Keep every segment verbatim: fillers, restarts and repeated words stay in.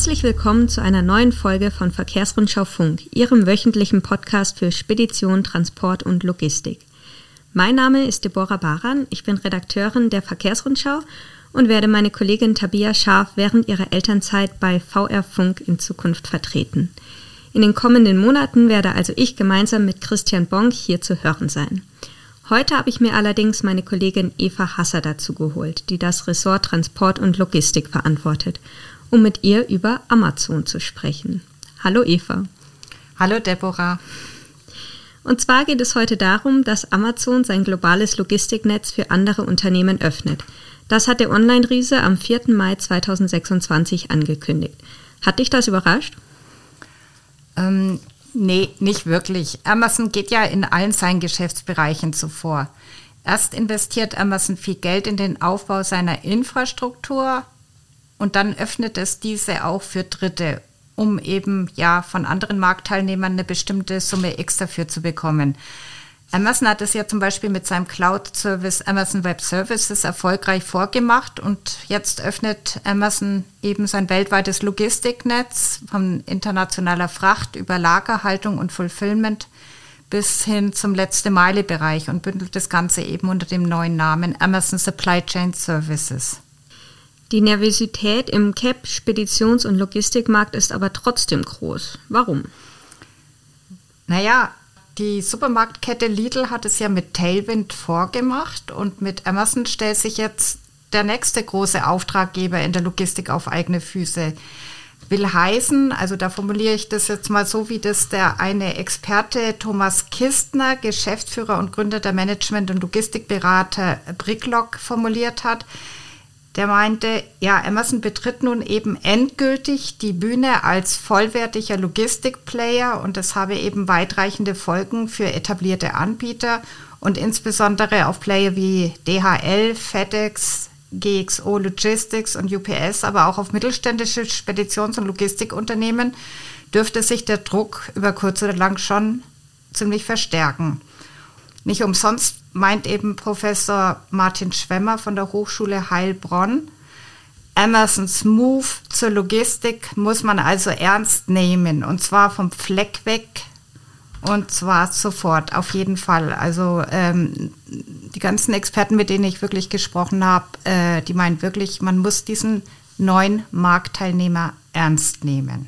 Herzlich willkommen zu einer neuen Folge von Verkehrsrundschau Funk, Ihrem wöchentlichen Podcast für Spedition, Transport und Logistik. Mein Name ist Deborah Baran, ich bin Redakteurin der Verkehrsrundschau und werde meine Kollegin Tabia Scharf während ihrer Elternzeit bei V R Funk in Zukunft vertreten. In den kommenden Monaten werde also ich gemeinsam mit Christian Bonk hier zu hören sein. Heute habe ich mir allerdings meine Kollegin Eva Hasser dazu geholt, die das Ressort Transport und Logistik verantwortet, um mit ihr über Amazon zu sprechen. Hallo Eva. Hallo Deborah. Und zwar geht es heute darum, dass Amazon sein globales Logistiknetz für andere Unternehmen öffnet. Das hat der Online-Riese am vierten Mai zweitausendsechsundzwanzig angekündigt. Hat dich das überrascht? Ähm, nee, nicht wirklich. Amazon geht ja in allen seinen Geschäftsbereichen zuvor. Erst investiert Amazon viel Geld in den Aufbau seiner Infrastruktur und dann öffnet es diese auch für Dritte, um eben ja von anderen Marktteilnehmern eine bestimmte Summe X dafür zu bekommen. Amazon hat es ja zum Beispiel mit seinem Cloud-Service Amazon Web Services erfolgreich vorgemacht und jetzt öffnet Amazon eben sein weltweites Logistiknetz von internationaler Fracht über Lagerhaltung und Fulfillment bis hin zum Letzte-Meile-Bereich und bündelt das Ganze eben unter dem neuen Namen Amazon Supply Chain Services. Die Nervosität im C A P, Speditions- und Logistikmarkt ist aber trotzdem groß. Warum? Naja, die Supermarktkette Lidl hat es ja mit Tailwind vorgemacht und mit Amazon stellt sich jetzt der nächste große Auftraggeber in der Logistik auf eigene Füße. Will heißen, also da formuliere ich das jetzt mal so, wie das der eine Experte Thomas Kistner, Geschäftsführer und Gründer der Management- und Logistikberater Bricklock formuliert hat. Der meinte, ja, Amazon betritt nun eben endgültig die Bühne als vollwertiger Logistikplayer und das habe eben weitreichende Folgen für etablierte Anbieter und insbesondere auf Player wie D H L, FedEx, G X O Logistics und U P S, aber auch auf mittelständische Speditions- und Logistikunternehmen dürfte sich der Druck über kurz oder lang schon ziemlich verstärken. Nicht umsonst meint eben Professor Martin Schwemmer von der Hochschule Heilbronn, Amazons Move zur Logistik muss man also ernst nehmen und zwar vom Fleck weg und zwar sofort, auf jeden Fall. Also ähm, die ganzen Experten, mit denen ich wirklich gesprochen habe, äh, die meinen wirklich, man muss diesen neuen Marktteilnehmer ernst nehmen.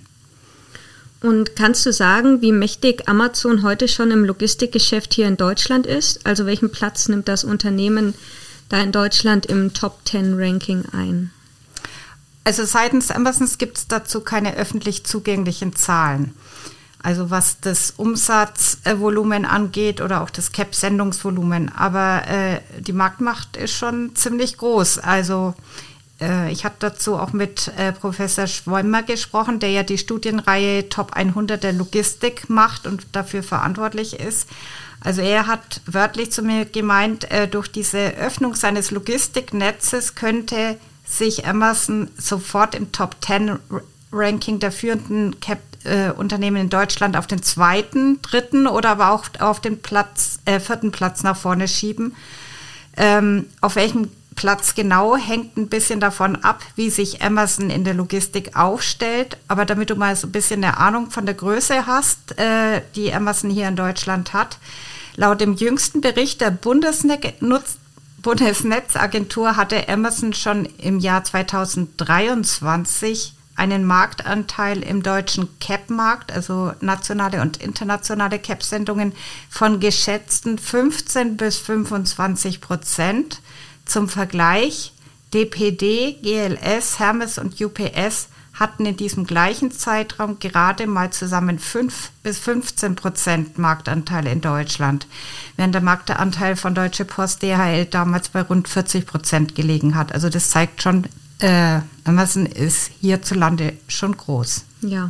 Und kannst du sagen, wie mächtig Amazon heute schon im Logistikgeschäft hier in Deutschland ist? Also welchen Platz nimmt das Unternehmen da in Deutschland im Top zehn Ranking ein? Also seitens Amazons gibt es dazu keine öffentlich zugänglichen Zahlen. Also was das Umsatzvolumen angeht oder auch das C A P-Sendungsvolumen. Aber äh, die Marktmacht ist schon ziemlich groß. Also ich habe dazu auch mit äh, Professor Schwemmer gesprochen, der ja die Studienreihe Top hundert der Logistik macht und dafür verantwortlich ist. Also er hat wörtlich zu mir gemeint, äh, durch diese Öffnung seines Logistiknetzes könnte sich Amazon sofort im Top zehn Ranking der führenden C A P-Unternehmen äh, in Deutschland auf den zweiten, dritten oder aber auch auf den Platz, äh, vierten Platz nach vorne schieben. Ähm, auf welchem Platz genau hängt ein bisschen davon ab, wie sich Amazon in der Logistik aufstellt. Aber damit du mal so ein bisschen eine Ahnung von der Größe hast, äh, die Amazon hier in Deutschland hat. Laut dem jüngsten Bericht der Bundesnetz- Bundesnetzagentur hatte Amazon schon im Jahr zweitausenddreiundzwanzig einen Marktanteil im deutschen C A P-Markt, also nationale und internationale C A P-Sendungen, von geschätzten fünfzehn bis fünfundzwanzig Prozent. Zum Vergleich, D P D, G L S, Hermes und U P S hatten in diesem gleichen Zeitraum gerade mal zusammen fünf bis fünfzehn Prozent Marktanteil in Deutschland, während der Marktanteil von Deutsche Post D H L damals bei rund vierzig Prozent gelegen hat. Also das zeigt schon, äh, Amazon ist hierzulande schon groß. Ja.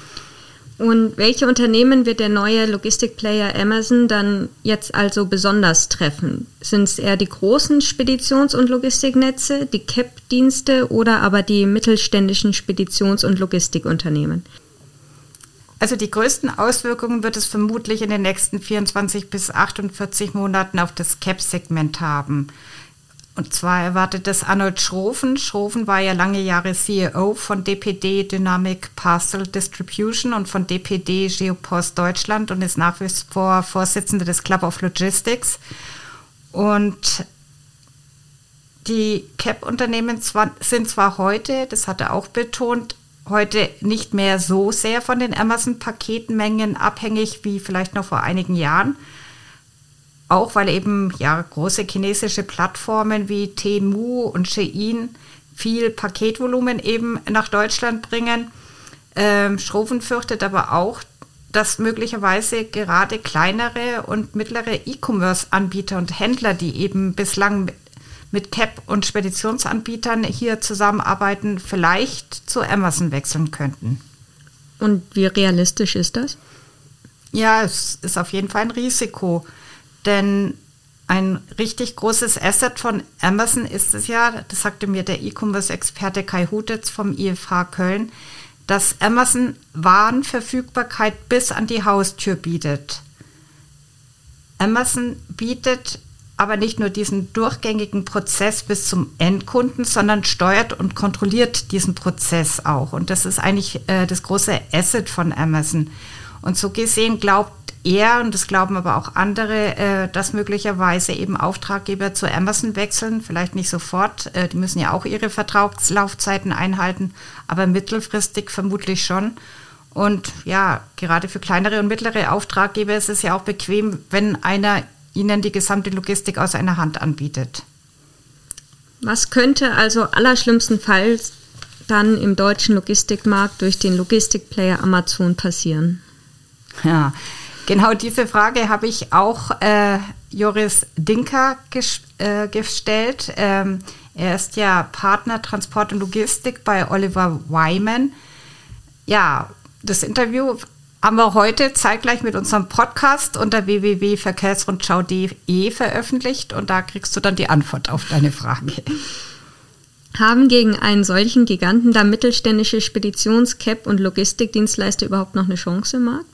Und welche Unternehmen wird der neue Logistikplayer Amazon dann jetzt also besonders treffen? Sind es eher die großen Speditions- und Logistiknetze, die C A P-Dienste oder aber die mittelständischen Speditions- und Logistikunternehmen? Also die größten Auswirkungen wird es vermutlich in den nächsten vierundzwanzig bis achtundvierzig Monaten auf das C A P-Segment haben. Und zwar erwartet das Arnold Schroven. Schroven war ja lange Jahre C E O von D P D Dynamic Parcel Distribution und von D P D Geopost Deutschland und ist nach wie vor Vorsitzender des Club of Logistics. Und die C A P-Unternehmen zwar, sind zwar heute, das hat er auch betont, heute nicht mehr so sehr von den Amazon-Paketmengen abhängig wie vielleicht noch vor einigen Jahren. Auch weil eben ja, große chinesische Plattformen wie Temu und Shein viel Paketvolumen eben nach Deutschland bringen. Ähm, Schroven fürchtet aber auch, dass möglicherweise gerade kleinere und mittlere E-Commerce-Anbieter und Händler, die eben bislang mit C A P und Speditionsanbietern hier zusammenarbeiten, vielleicht zu Amazon wechseln könnten. Und wie realistisch ist das? Ja, es ist auf jeden Fall ein Risiko. Denn ein richtig großes Asset von Amazon ist es ja, das sagte mir der E-Commerce-Experte Kai Hutitz vom I F H Köln, dass Amazon Warenverfügbarkeit bis an die Haustür bietet. Amazon bietet aber nicht nur diesen durchgängigen Prozess bis zum Endkunden, sondern steuert und kontrolliert diesen Prozess auch. Und das ist eigentlich äh, das große Asset von Amazon. Und so gesehen glaubt er, und das glauben aber auch andere, äh, dass möglicherweise eben Auftraggeber zu Amazon wechseln, vielleicht nicht sofort, äh, die müssen ja auch ihre Vertragslaufzeiten einhalten, aber mittelfristig vermutlich schon. Und ja, gerade für kleinere und mittlere Auftraggeber ist es ja auch bequem, wenn einer ihnen die gesamte Logistik aus einer Hand anbietet. Was könnte also allerschlimmstenfalls dann im deutschen Logistikmarkt durch den Logistikplayer Amazon passieren? Ja, genau diese Frage habe ich auch äh, Joris Dinker ges- äh, gestellt. Ähm, er ist ja Partner Transport und Logistik bei Oliver Wyman. Ja, das Interview haben wir heute zeitgleich mit unserem Podcast unter w w w punkt verkehrsrundschau punkt d e veröffentlicht und da kriegst du dann die Antwort auf deine Frage. Haben gegen einen solchen Giganten da mittelständische Speditions-, C A P- und Logistikdienstleister überhaupt noch eine Chance im Markt?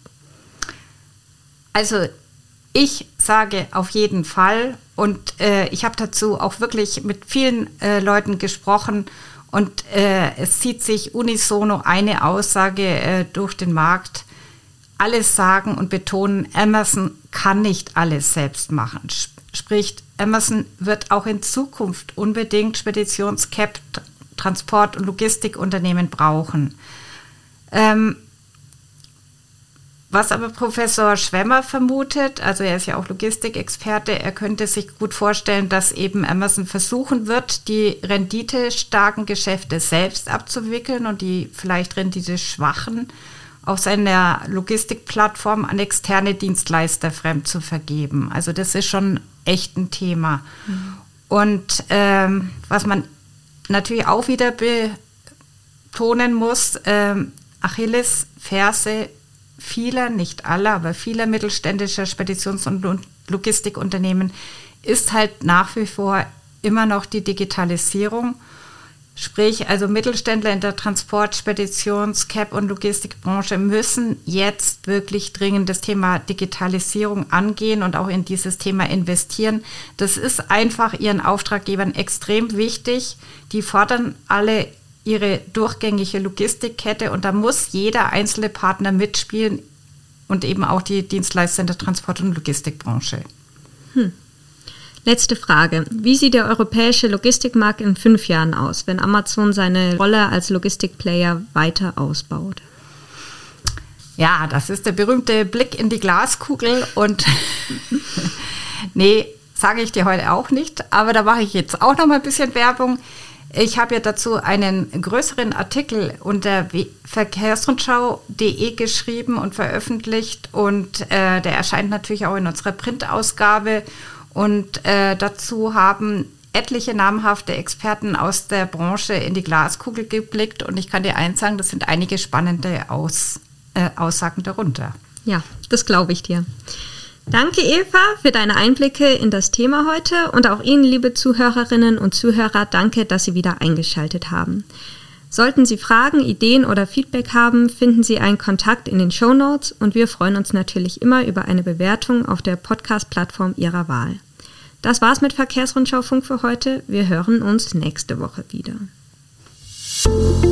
Also ich sage auf jeden Fall und äh, ich habe dazu auch wirklich mit vielen äh, Leuten gesprochen und äh, es zieht sich unisono eine Aussage äh, durch den Markt. Alle sagen und betonen, Amazon kann nicht alles selbst machen. Sprich, Amazon wird auch in Zukunft unbedingt Speditions-, C A P-, Transport- und Logistikunternehmen brauchen. Ähm, Was aber Professor Schwemmer vermutet, also er ist ja auch Logistikexperte, er könnte sich gut vorstellen, dass eben Amazon versuchen wird, die renditestarken Geschäfte selbst abzuwickeln und die vielleicht renditeschwachen auf seiner Logistikplattform an externe Dienstleister fremd zu vergeben. Also das ist schon echt ein Thema. Mhm. Und ähm, was man natürlich auch wieder betonen muss, ähm, Achillesferse vieler, nicht aller, aber vieler mittelständischer Speditions- und Logistikunternehmen ist halt nach wie vor immer noch die Digitalisierung. Sprich, also Mittelständler in der Transport-, Speditions-, C A P- und Logistikbranche müssen jetzt wirklich dringend das Thema Digitalisierung angehen und auch in dieses Thema investieren. Das ist einfach ihren Auftraggebern extrem wichtig. Die fordern alle ihre durchgängige Logistikkette und da muss jeder einzelne Partner mitspielen und eben auch die Dienstleister in der Transport- und Logistikbranche. Hm. Letzte Frage. Wie sieht der europäische Logistikmarkt in fünf Jahren aus, wenn Amazon seine Rolle als Logistikplayer weiter ausbaut? Ja, das ist der berühmte Blick in die Glaskugel und nee, sage ich dir heute auch nicht, aber da mache ich jetzt auch noch mal ein bisschen Werbung. Ich habe ja dazu einen größeren Artikel unter verkehrsrundschau punkt d e geschrieben und veröffentlicht und äh, der erscheint natürlich auch in unserer Printausgabe und äh, dazu haben etliche namhafte Experten aus der Branche in die Glaskugel geblickt und ich kann dir eins sagen, das sind einige spannende Aus, äh, Aussagen darunter. Ja, das glaube ich dir. Danke, Eva, für deine Einblicke in das Thema heute und auch Ihnen, liebe Zuhörerinnen und Zuhörer, danke, dass Sie wieder eingeschaltet haben. Sollten Sie Fragen, Ideen oder Feedback haben, finden Sie einen Kontakt in den Shownotes und wir freuen uns natürlich immer über eine Bewertung auf der Podcast-Plattform Ihrer Wahl. Das war's mit Verkehrsrundschau Funk für heute. Wir hören uns nächste Woche wieder.